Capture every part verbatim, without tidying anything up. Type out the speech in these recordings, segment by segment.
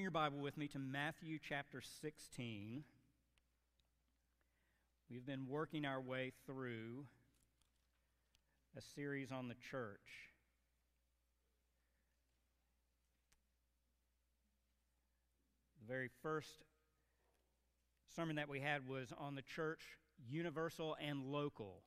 your Bible with me to Matthew chapter sixteen. We've been working our way through a series on the church. The very first sermon that we had was on the church, universal and local.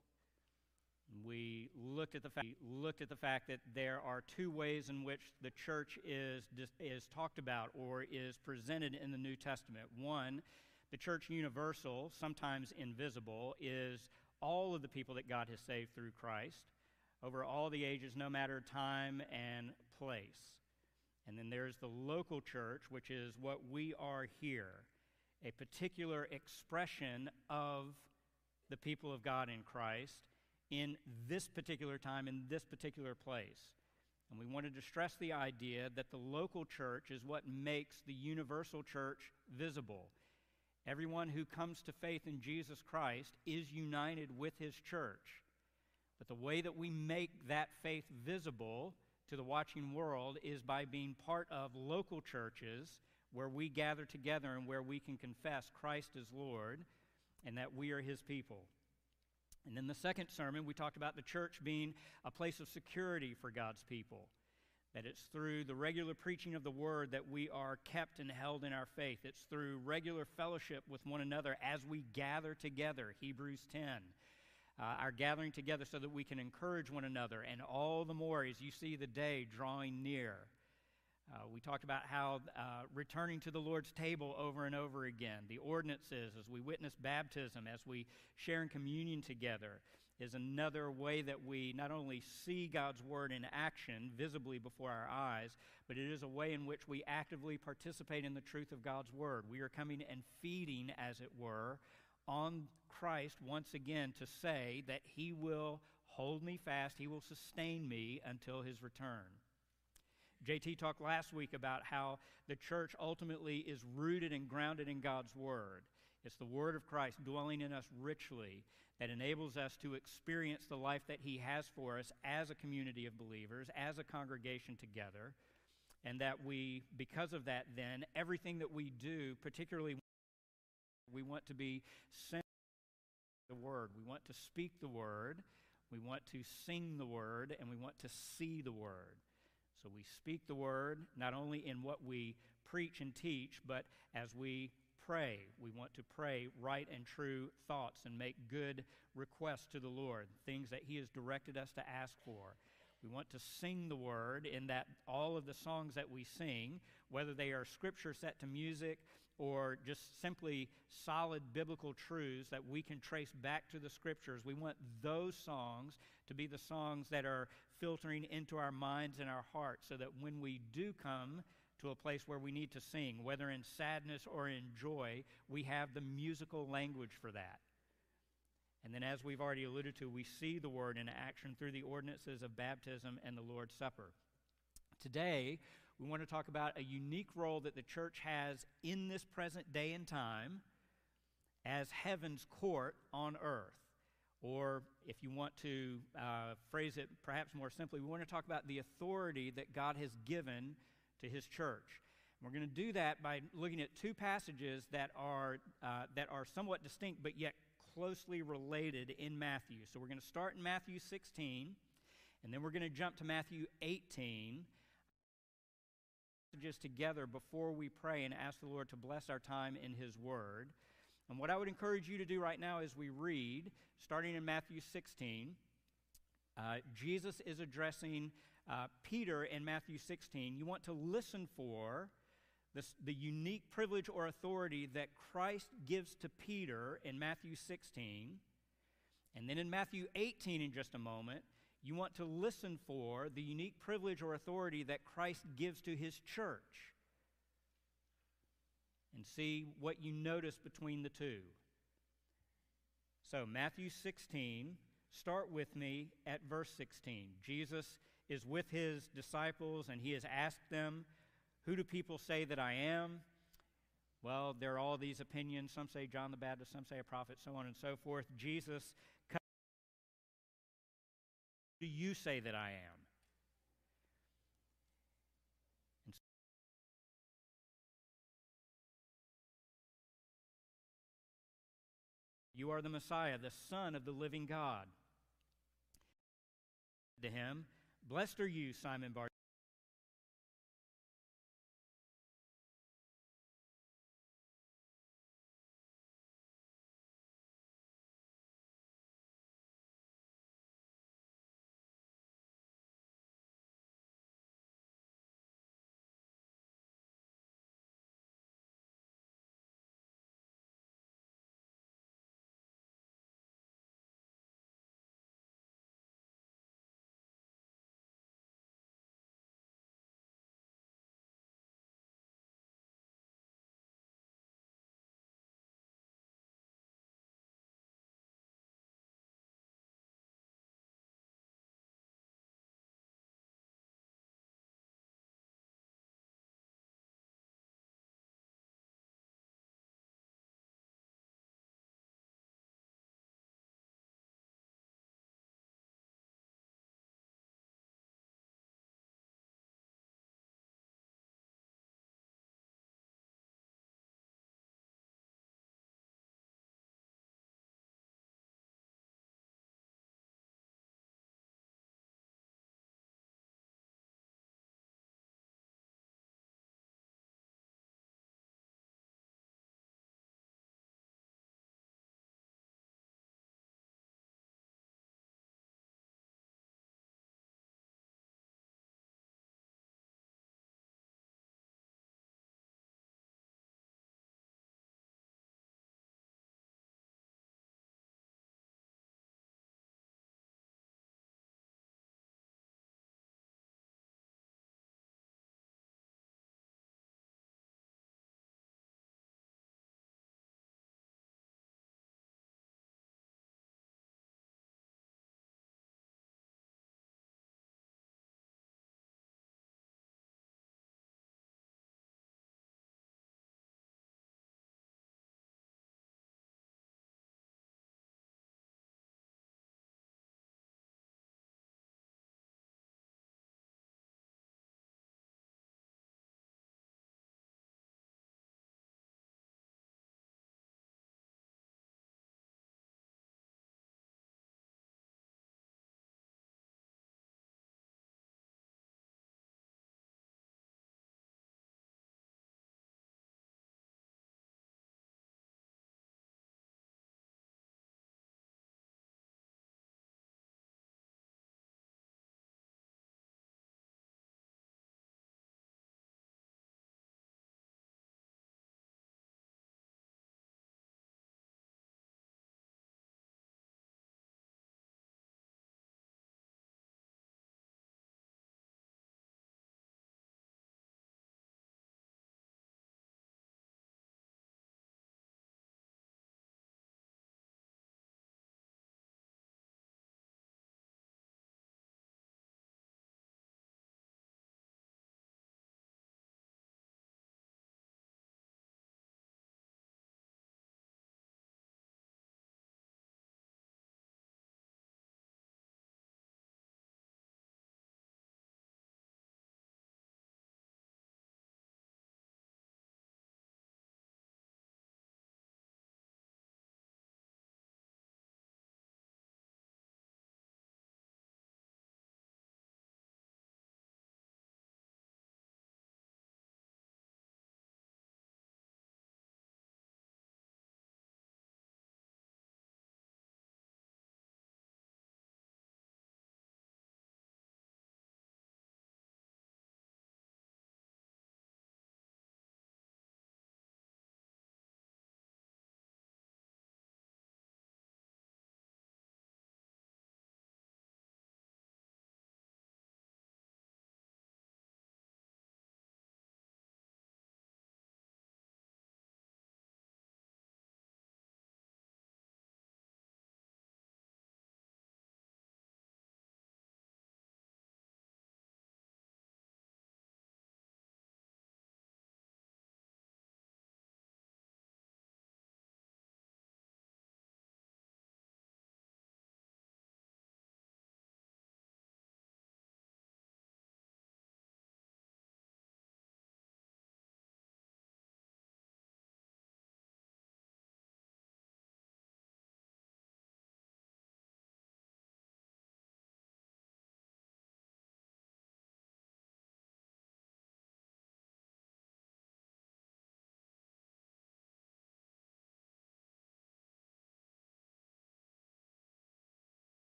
We looked at the fact, looked at the fact that there are two ways in which the church is, is talked about or is presented in the New Testament. One, the church universal, sometimes invisible, is all of the people that God has saved through Christ over all the ages, no matter time and place. And then there's the local church, which is what we are here, a particular expression of the people of God in Christ in this particular time, in this particular place. And we wanted to stress the idea that the local church is what makes the universal church visible. Everyone who comes to faith in Jesus Christ is united with his church. But the way that we make that faith visible to the watching world is by being part of local churches where we gather together and where we can confess Christ as Lord and that we are his people. And in the second sermon, we talked about the church being a place of security for God's people, that it's through the regular preaching of the word that we are kept and held in our faith. It's through regular fellowship with one another as we gather together, Hebrews ten. Uh, our gathering together so that we can encourage one another, and all the more as you see the day drawing near. Uh, we talked about how uh, returning to the Lord's table over and over again, the ordinances as we witness baptism, as we share in communion together, is another way that we not only see God's word in action visibly before our eyes, but it is a way in which we actively participate in the truth of God's word. We are coming and feeding, as it were, on Christ once again to say that he will hold me fast, he will sustain me until his return. J T talked last week about how the church ultimately is rooted and grounded in God's word. It's the word of Christ dwelling in us richly that enables us to experience the life that he has for us as a community of believers, as a congregation together, and that we, because of that then, everything that we do, particularly we want to be sent the word. We want to speak the word, we want to sing the word, and we want to see the word. So we speak the word not only in what we preach and teach, but as we pray. We want to pray right and true thoughts and make good requests to the Lord, things that he has directed us to ask for. We want to sing the word in that all of the songs that we sing, whether they are scripture set to music or just simply solid biblical truths that we can trace back to the scriptures, we want those songs to be the songs that are filtering into our minds and our hearts so that when we do come to a place where we need to sing, whether in sadness or in joy, we have the musical language for that. And then as we've already alluded to, we see the word in action through the ordinances of baptism and the Lord's Supper. Today, we want to talk about a unique role that the church has in this present day and time as heaven's court on earth. Or if you want to uh, phrase it perhaps more simply, we want to talk about the authority that God has given to his church. And we're going to do that by looking at two passages that are uh, that are somewhat distinct but yet closely related in Matthew. So we're going to start in Matthew sixteen, and then we're going to jump to Matthew eighteen. Passages together before we pray and ask the Lord to bless our time in his word. And what I would encourage you to do right now as we read, starting in Matthew sixteen, uh, Jesus is addressing uh, Peter in Matthew sixteen. You want to listen for this, the unique privilege or authority that Christ gives to Peter in Matthew sixteen. And then in Matthew eighteen, in just a moment, you want to listen for the unique privilege or authority that Christ gives to his church. And see what you notice between the two. So, Matthew sixteen, start with me at verse sixteen. Jesus is with his disciples, and he has asked them, "Who do people say that I am?" Well, there are all these opinions. Some say John the Baptist, some say a prophet, so on and so forth. Jesus, who do you say that I am? You are the Messiah, the Son of the living God. To him, Blessed are you, Simon Bar.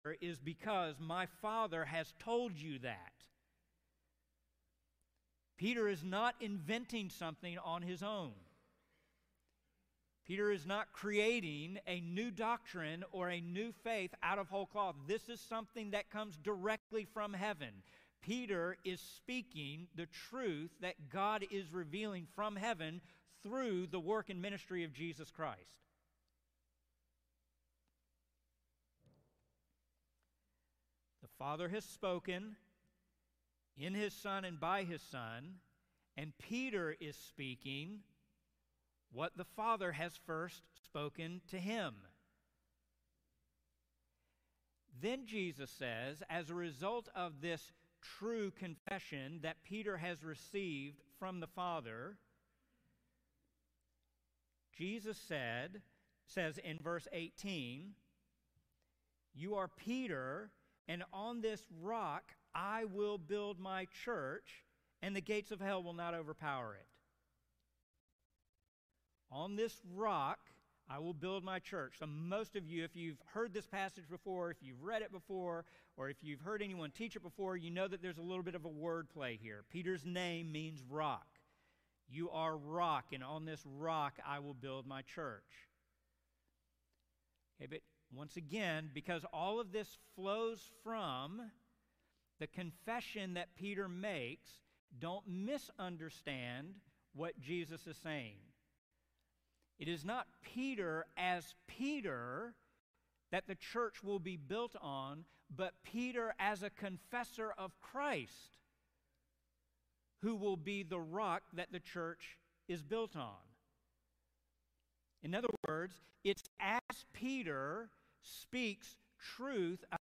is because my Father has told you that. Peter is not inventing something on his own. Peter is not creating a new doctrine or a new faith out of whole cloth. This is something that comes directly from heaven. Peter is speaking the truth that God is revealing from heaven through the work and ministry of Jesus Christ. The Father has spoken in His Son and by His Son, and Peter is speaking what the Father has first spoken to him. Then Jesus says, as a result of this true confession that Peter has received from the Father, Jesus said, says in verse eighteen, "You are Peter, and on this rock I will build my church, and the gates of hell will not overpower it." On this rock, I will build my church. So most of you, if you've heard this passage before, if you've read it before, or if you've heard anyone teach it before, you know that there's a little bit of a word play here. Peter's name means rock. You are rock, and on this rock I will build my church. Okay, but once again, because all of this flows from the confession that Peter makes, don't misunderstand what Jesus is saying. It is not Peter as Peter that the church will be built on, but Peter as a confessor of Christ, who will be the rock that the church is built on. In other words, it's as Peter speaks truth about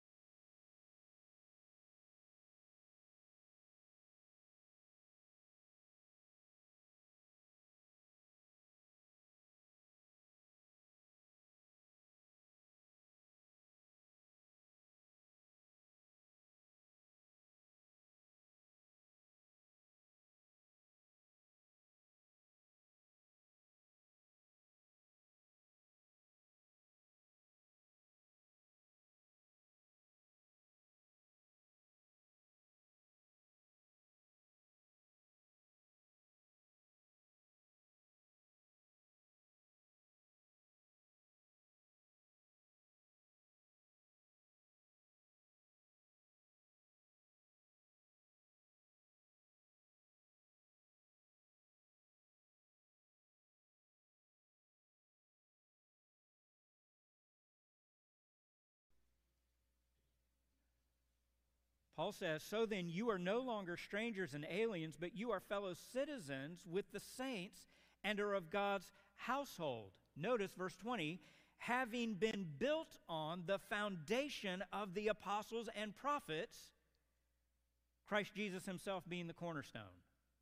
Paul says, "So then you are no longer strangers and aliens, but you are fellow citizens with the saints and are of God's household." Notice verse twenty, "having been built on the foundation of the apostles and prophets, Christ Jesus himself being the cornerstone."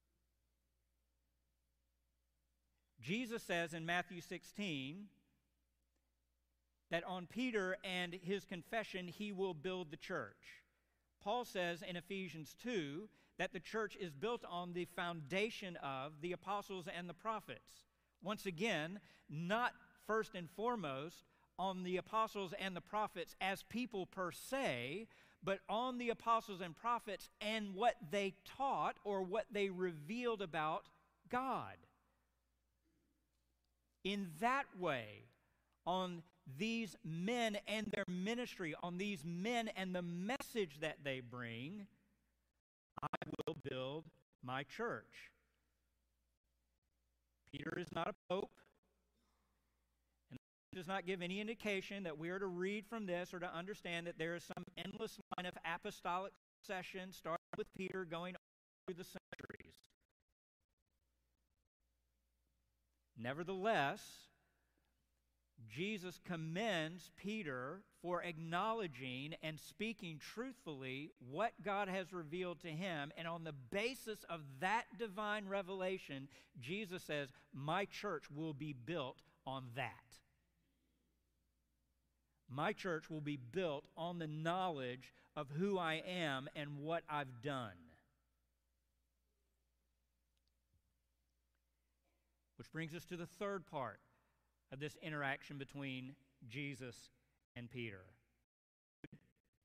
Jesus says in Matthew sixteen that on Peter and his confession he will build the church. Paul says in Ephesians two that the church is built on the foundation of the apostles and the prophets. Once again, not first and foremost on the apostles and the prophets as people per se, but on the apostles and prophets and what they taught or what they revealed about God. In that way, on these men and their ministry, on these men and the message that they bring, I will build my church. Peter is not a pope, and does not give any indication that we are to read from this or to understand that there is some endless line of apostolic succession starting with Peter going through the centuries. Nevertheless, Jesus commends Peter for acknowledging and speaking truthfully what God has revealed to him, and on the basis of that divine revelation, Jesus says, "My church will be built on that." My church will be built on the knowledge of who I am and what I've done. Which brings us to the third part of this interaction between Jesus and Peter.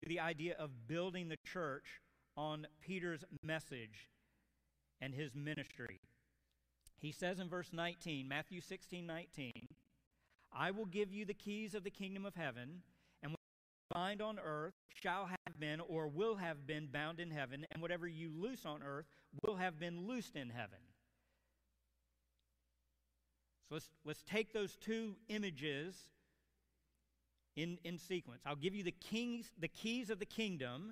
the idea of building the church on Peter's message and his ministry. He says in verse nineteen, Matthew sixteen nineteen, I will give you the keys of the kingdom of heaven, and what you bind on earth shall have been or will have been bound in heaven, and whatever you loose on earth will have been loosed in heaven. So let's, let's take those two images in, in sequence. I'll give you the kings, the keys of the kingdom,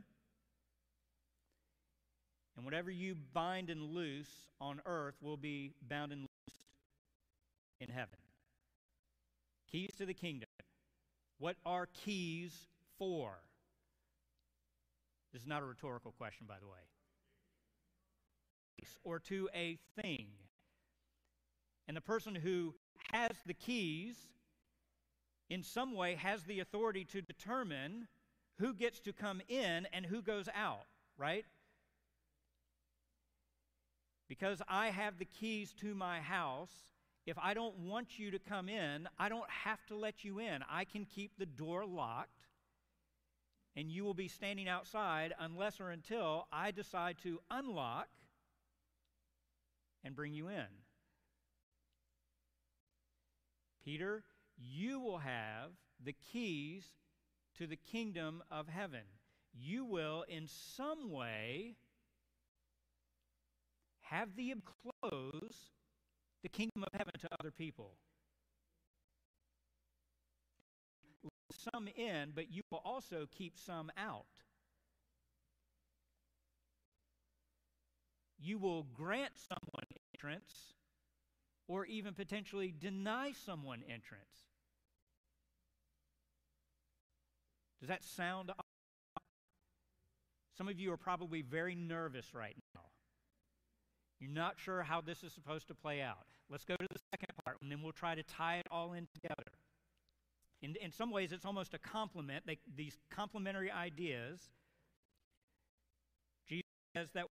and whatever you bind and loose on earth will be bound and loosed in heaven. Keys to the kingdom. What are keys for? This is not a rhetorical question, by the way. Or to a thing. And the person who has the keys, in some way, has the authority to determine who gets to come in and who goes out, right? Because I have the keys to my house, if I don't want you to come in, I don't have to let you in. I can keep the door locked, and you will be standing outside unless or until I decide to unlock and bring you in. Peter, you will have the keys to the kingdom of heaven. You will, in some way, have the close the kingdom of heaven to other people. Let some in, but you will also keep some out. You will grant someone entrance, or even potentially deny someone entrance. Does that sound odd? Some of you are probably very nervous right now. You're not sure how this is supposed to play out. Let's go to the second part, and then we'll try to tie it all in together. In, in some ways, it's almost a complement, they, these complementary ideas. Jesus says that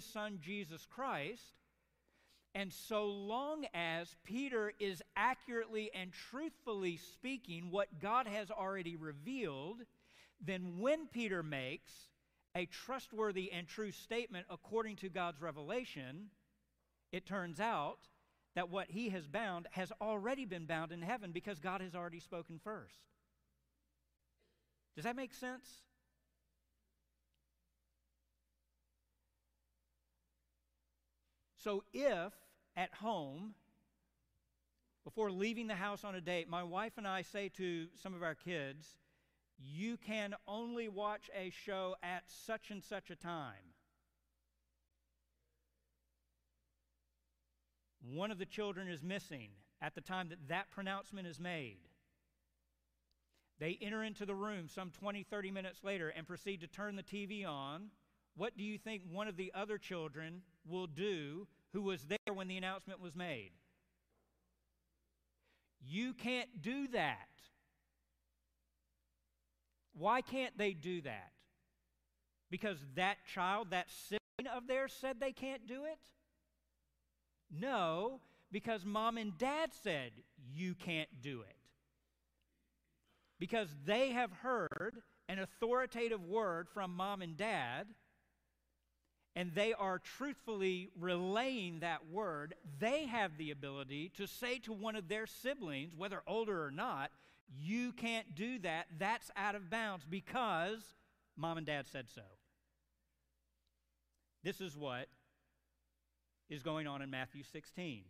Son, Jesus Christ. And so long as Peter is accurately and truthfully speaking what God has already revealed, then when Peter makes a trustworthy and true statement according to God's revelation, it turns out that what he has bound has already been bound in heaven because God has already spoken first. Does that make sense? So if at home, before leaving the house on a date, my wife and I say to some of our kids, you can only watch a show at such and such a time. One of the children is missing at the time that that pronouncement is made. They enter into the room some twenty, thirty minutes later and proceed to turn the T V on. What do you think one of the other children will do who was there when the announcement was made? You can't do that. Why can't they do that? Because that child, that sibling of theirs said they can't do it? No, because mom and dad said you can't do it. Because they have heard an authoritative word from mom and dad, and they are truthfully relaying that word, they have the ability to say to one of their siblings, whether older or not, you can't do that, that's out of bounds because mom and dad said so. This is what is going on in Matthew sixteen.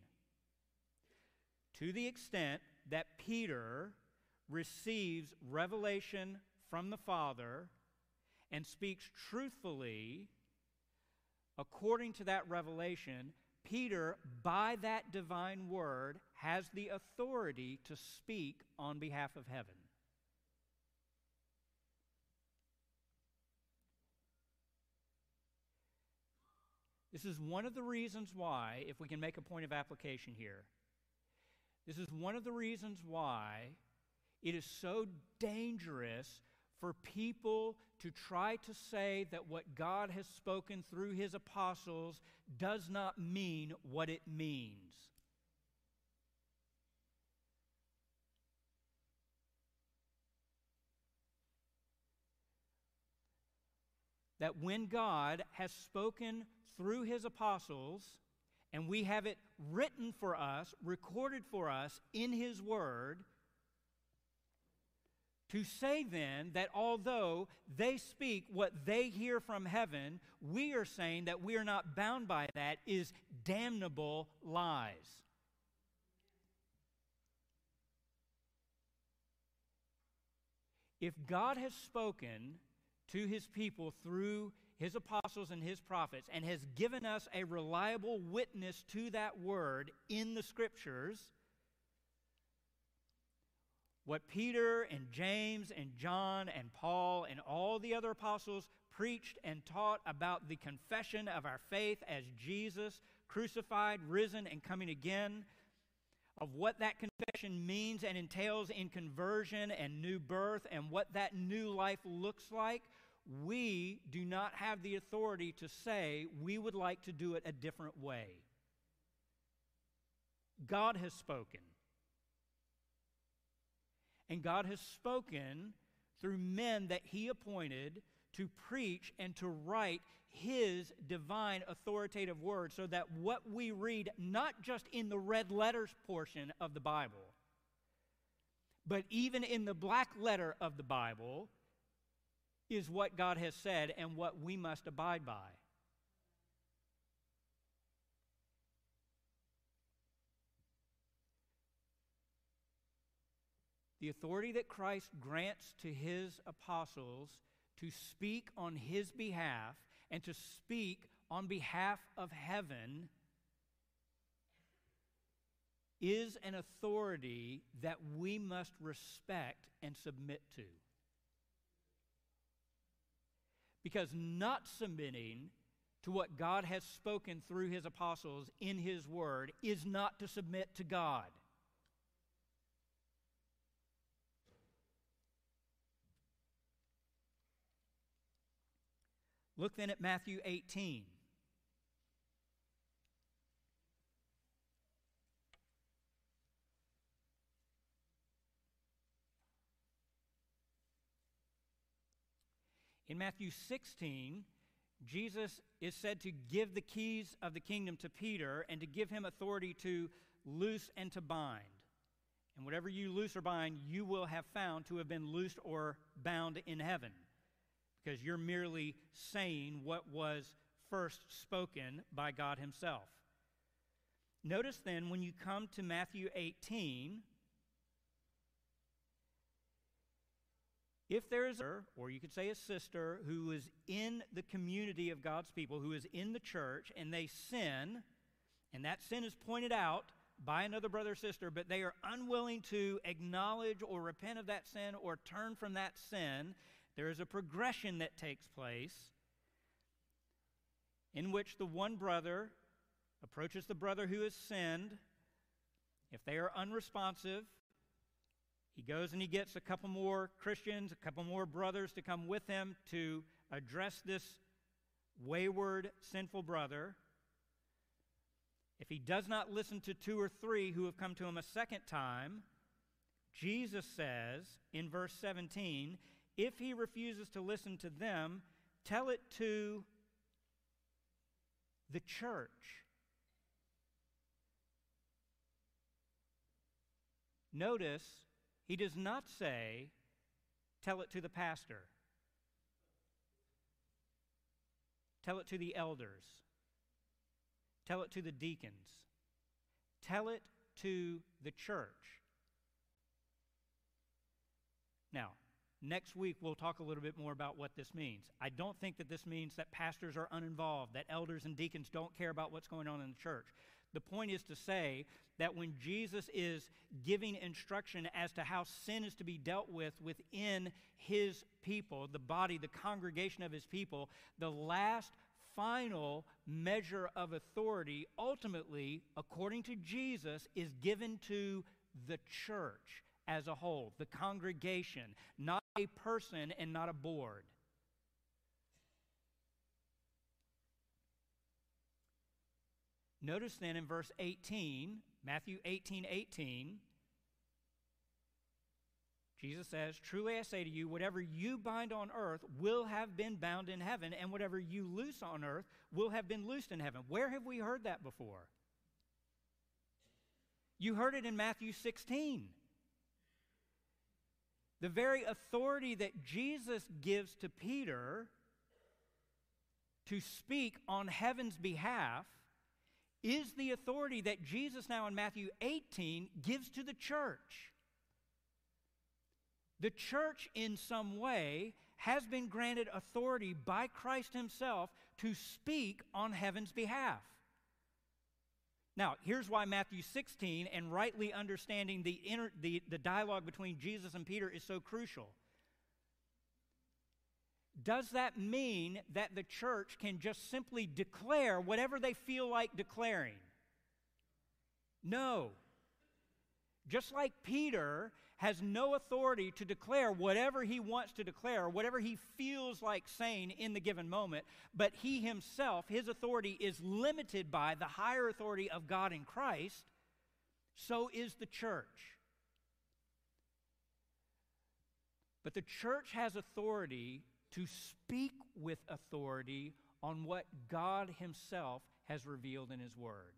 To the extent that Peter receives revelation from the Father and speaks truthfully according to that revelation, Peter, by that divine word, has the authority to speak on behalf of heaven. This is one of the reasons why, if we can make a point of application here, this is one of the reasons why it is so dangerous for people to try to say that what God has spoken through his apostles does not mean what it means. That when God has spoken through his apostles, and we have it written for us, recorded for us in his word, to say then that although they speak what they hear from heaven, we are saying that we are not bound by that is damnable lies. If God has spoken to his people through his apostles and his prophets and has given us a reliable witness to that word in the scriptures, what Peter and James and John and Paul and all the other apostles preached and taught about the confession of our faith as Jesus, crucified, risen, and coming again, of what that confession means and entails in conversion and new birth and what that new life looks like, we do not have the authority to say we would like to do it a different way. God has spoken. And God has spoken through men that he appointed to preach and to write his divine authoritative word, so that what we read, not just in the red letters portion of the Bible, but even in the black letter of the Bible, is what God has said and what we must abide by. The authority that Christ grants to his apostles to speak on his behalf and to speak on behalf of heaven is an authority that we must respect and submit to. Because not submitting to what God has spoken through his apostles in his word is not to submit to God. Look then at Matthew eighteen. In Matthew sixteen, Jesus is said to give the keys of the kingdom to Peter and to give him authority to loose and to bind. And whatever you loose or bind, you will have found to have been loosed or bound in heaven, because you're merely saying what was first spoken by God himself. Notice then, when you come to Matthew eighteen, if there is a, or you could say a sister, who is in the community of God's people, who is in the church, and they sin, and that sin is pointed out by another brother or sister, but they are unwilling to acknowledge or repent of that sin or turn from that sin, there is a progression that takes place in which the one brother approaches the brother who has sinned. If they are unresponsive, he goes and he gets a couple more Christians, a couple more brothers to come with him to address this wayward, sinful brother. If he does not listen to two or three who have come to him a second time, Jesus says in verse seventeen, if he refuses to listen to them, tell it to the church. Notice, he does not say, tell it to the pastor. Tell it to the elders. Tell it to the deacons. Tell it to the church. Now, next week we'll talk a little bit more about what this means. I don't think that this means that pastors are uninvolved, that elders and deacons don't care about what's going on in the church. The point is to say that when Jesus is giving instruction as to how sin is to be dealt with within his people, the body, the congregation of his people, the last final measure of authority, ultimately, according to Jesus, is given to the church as a whole, the congregation, not a person and not a board. Notice then in verse eighteen, Matthew eighteen, eighteen, Jesus says, truly I say to you, whatever you bind on earth will have been bound in heaven, and whatever you loose on earth will have been loosed in heaven. Where have we heard that before? You heard it in Matthew sixteen. The very authority that Jesus gives to Peter to speak on heaven's behalf is the authority that Jesus now in Matthew eighteen gives to the church. The church in some way has been granted authority by Christ himself to speak on heaven's behalf. Now, here's why Matthew sixteen and rightly understanding the, inter, the, the dialogue between Jesus and Peter is so crucial. Does that mean that the church can just simply declare whatever they feel like declaring? No. Just like Peter has no authority to declare whatever he wants to declare, whatever he feels like saying in the given moment, but he himself, his authority is limited by the higher authority of God in Christ, so is the church. But the church has authority to speak with authority on what God himself has revealed in his word.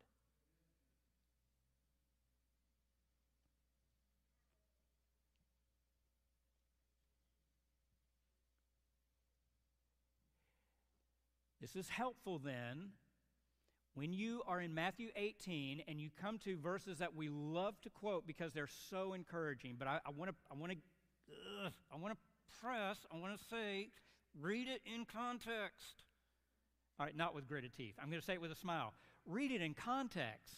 This is helpful then when you are in Matthew eighteen and you come to verses that we love to quote because they're so encouraging. But I want to, I want to, I want to press. I want to say, read it in context. All right, not with gritted teeth. I'm going to say it with a smile. Read it in context.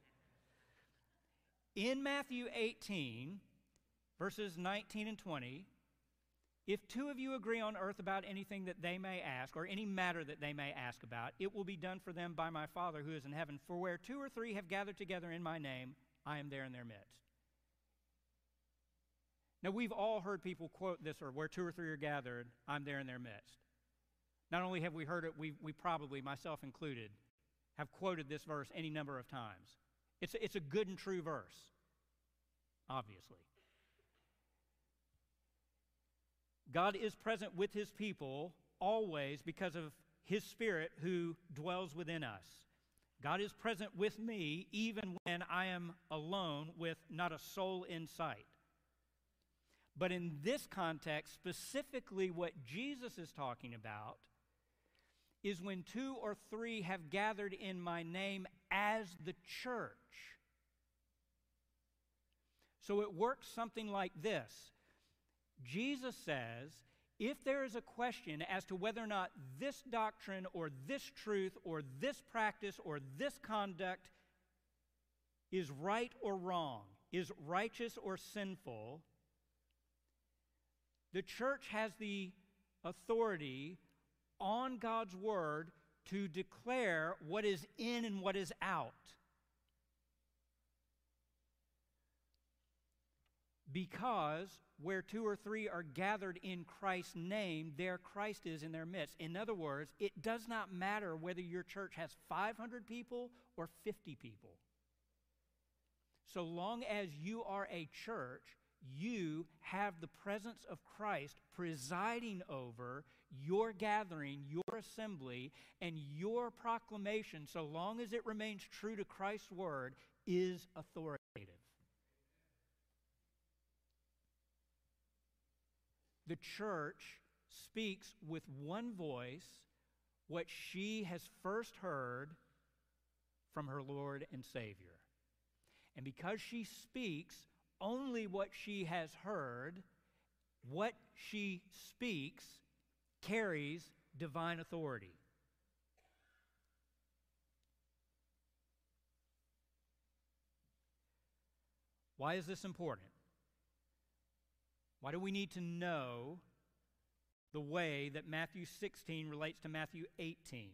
In Matthew eighteen, verses nineteen and twenty. If two of you agree on earth about anything that they may ask, or any matter that they may ask about, it will be done for them by my Father who is in heaven. For where two or three have gathered together in my name, I am there in their midst. Now, we've all heard people quote this, or where two or three are gathered, I'm there in their midst. Not only have we heard it, we, we probably, myself included, have quoted this verse any number of times. It's a, it's a good and true verse, obviously. God is present with his people always because of his Spirit who dwells within us. God is present with me even when I am alone with not a soul in sight. But in this context, specifically what Jesus is talking about is when two or three have gathered in my name as the church. So it works something like this. Jesus says, if there is a question as to whether or not this doctrine or this truth or this practice or this conduct is right or wrong, is righteous or sinful, the church has the authority on God's word to declare what is in and what is out. Because where two or three are gathered in Christ's name, there Christ is in their midst. In other words, it does not matter whether your church has five hundred people or fifty people. So long as you are a church, you have the presence of Christ presiding over your gathering, your assembly, and your proclamation, so long as it remains true to Christ's word, is authoritative. The church speaks with one voice what she has first heard from her Lord and Savior. And because she speaks only what she has heard, what she speaks carries divine authority. Why is this important? Why do we need to know the way that Matthew sixteen relates to Matthew eighteen?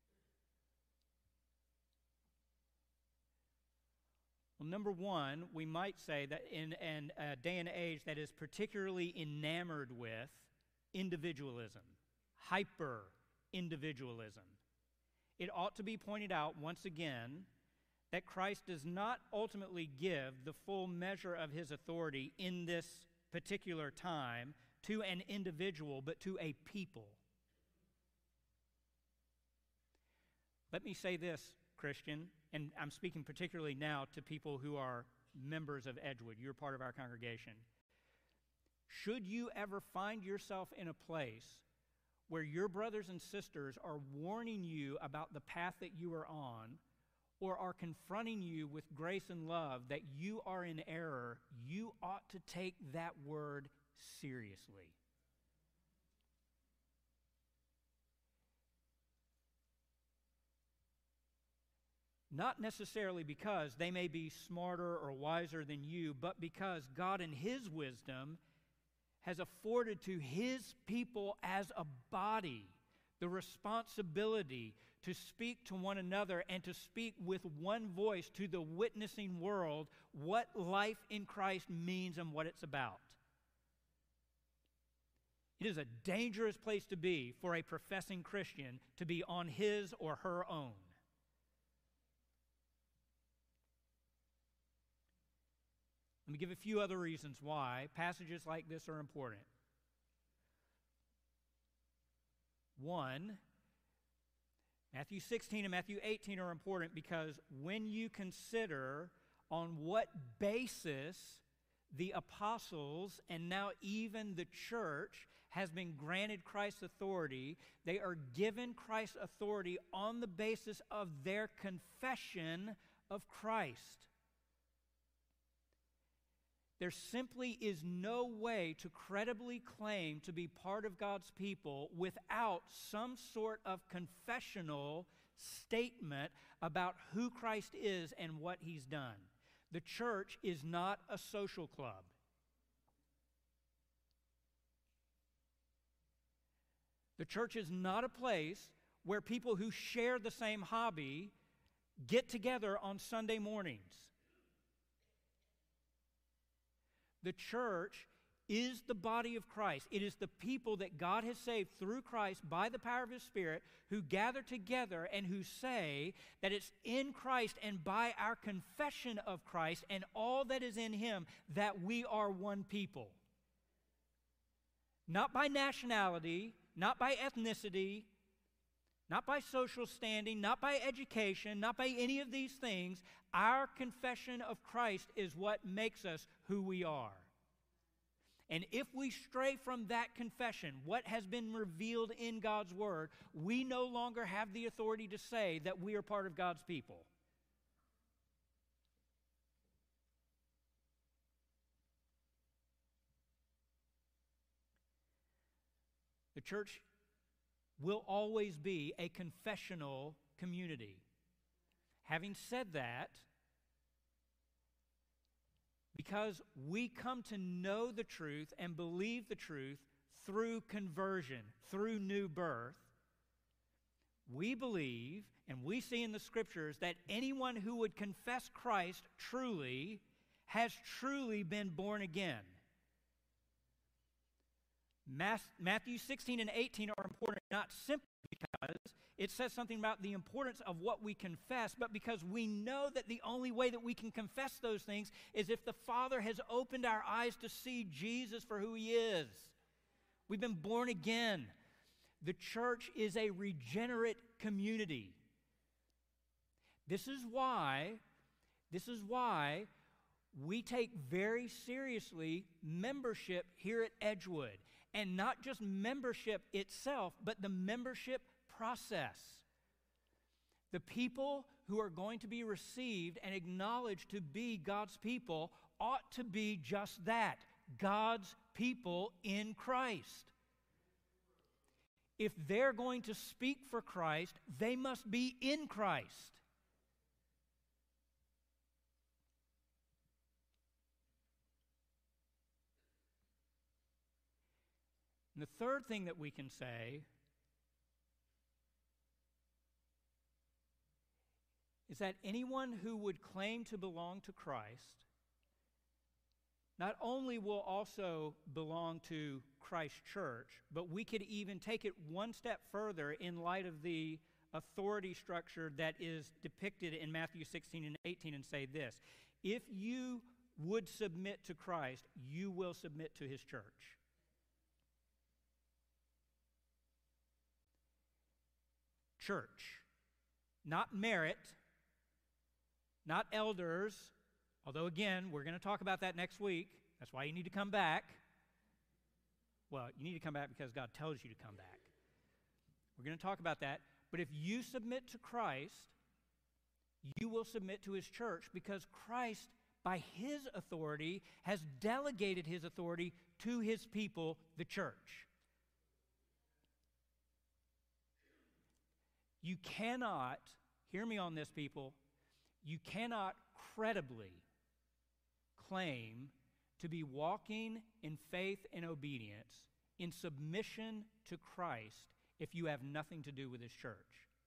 Well, number one, we might say that in an, a day and age that is particularly enamored with individualism, hyper-individualism, it ought to be pointed out once again that Christ does not ultimately give the full measure of his authority in this particular time to an individual, but to a people. Let me say this, Christian, and I'm speaking particularly now to people who are members of Edgewood. You're part of our congregation. Should you ever find yourself in a place where your brothers and sisters are warning you about the path that you are on, or are confronting you with grace and love that you are in error, you ought to take that word seriously. Not necessarily because they may be smarter or wiser than you, but because God in his wisdom has afforded to his people as a body the responsibility to speak to one another and to speak with one voice to the witnessing world what life in Christ means and what it's about. It is a dangerous place to be for a professing Christian to be on his or her own. Let me give a few other reasons why passages like this are important. One, Matthew sixteen and Matthew eighteen are important because when you consider on what basis the apostles and now even the church has been granted Christ's authority, they are given Christ's authority on the basis of their confession of Christ. There simply is no way to credibly claim to be part of God's people without some sort of confessional statement about who Christ is and what he's done. The church is not a social club. The church is not a place where people who share the same hobby get together on Sunday mornings. The church is the body of Christ. It is the people that God has saved through Christ by the power of his Spirit who gather together and who say that it's in Christ and by our confession of Christ and all that is in him that we are one people. not by nationality, not by ethnicity, not by social standing, not by education, not by any of these things. Our confession of Christ is what makes us who we are. And if we stray from that confession, what has been revealed in God's Word, we no longer have the authority to say that we are part of God's people. The church will always be a confessional community. Having said that, because we come to know the truth and believe the truth through conversion, through new birth, we believe and we see in the Scriptures that anyone who would confess Christ truly has truly been born again. Matthew sixteen and eighteen are important not simply because it says something about the importance of what we confess, but because we know that the only way that we can confess those things is if the Father has opened our eyes to see Jesus for who He is. We've been born again. The church is a regenerate community. This is why, this is why we take very seriously membership here at Edgewood. And not just membership itself, but the membership process. The people who are going to be received and acknowledged to be God's people ought to be just that, God's people in Christ. If they're going to speak for Christ, they must be in Christ. And the third thing that we can say is that anyone who would claim to belong to Christ not only will also belong to Christ's church, but we could even take it one step further in light of the authority structure that is depicted in Matthew sixteen and eighteen and say this: if you would submit to Christ, you will submit to His church. Church, not merit, not elders, although again, we're going to talk about that next week. That's why you need to come back. Well, you need to come back because God tells you to come back. We're going to talk about that. But if you submit to Christ, you will submit to His church because Christ, by His authority, has delegated His authority to His people, the church. You cannot, hear me on this, people, you cannot credibly claim to be walking in faith and obedience, in submission to Christ, if you have nothing to do with His church.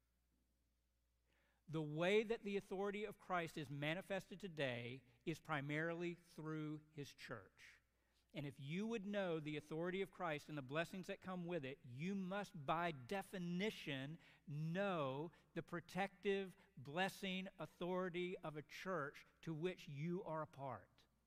The way that the authority of Christ is manifested today is primarily through His church. And if you would know the authority of Christ and the blessings that come with it, you must by definition know the protective, blessing, authority of a church to which you are a part.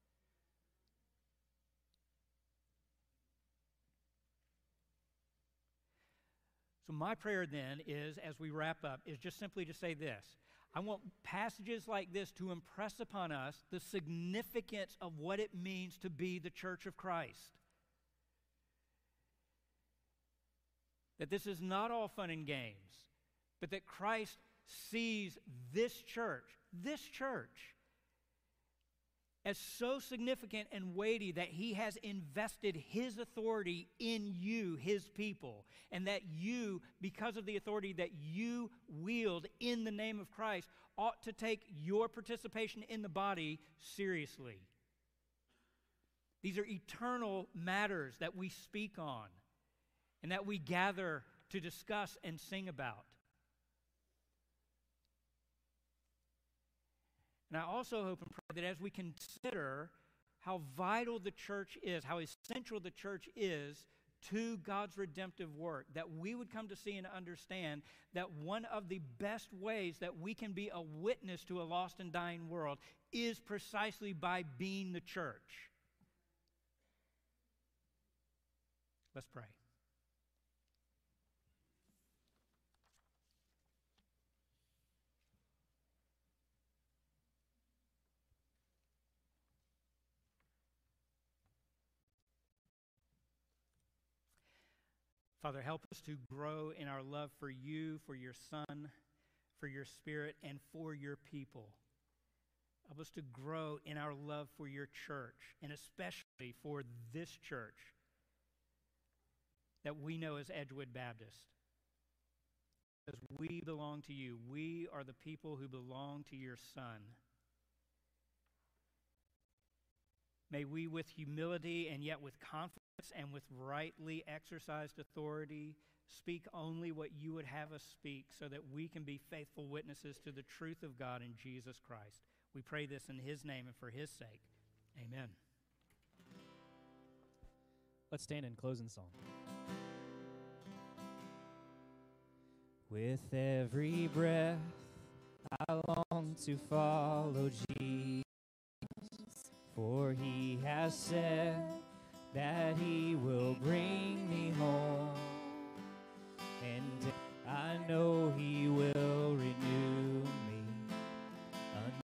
So my prayer then is, as we wrap up, is just simply to say this. I want passages like this to impress upon us the significance of what it means to be the church of Christ. That this is not all fun and games, but that Christ sees this church, this church, as so significant and weighty that He has invested His authority in you, His people, and that you, because of the authority that you wield in the name of Christ, ought to take your participation in the body seriously. These are eternal matters that we speak on and that we gather to discuss and sing about. And I also hope and pray that as we consider how vital the church is, how essential the church is to God's redemptive work, that we would come to see and understand that one of the best ways that we can be a witness to a lost and dying world is precisely by being the church. Let's pray. Father, help us to grow in our love for you, for your Son, for your Spirit, and for your people. Help us to grow in our love for your church, and especially for this church that we know as Edgewood Baptist. Because we belong to you. We are the people who belong to your Son. May we, with humility and yet with confidence and with rightly exercised authority, speak only what you would have us speak so that we can be faithful witnesses to the truth of God in Jesus Christ. We pray this in his name and for his sake. Amen. Let's stand and close in song. With every breath, I long to follow Jesus, for he has said that he will bring me home, and I know he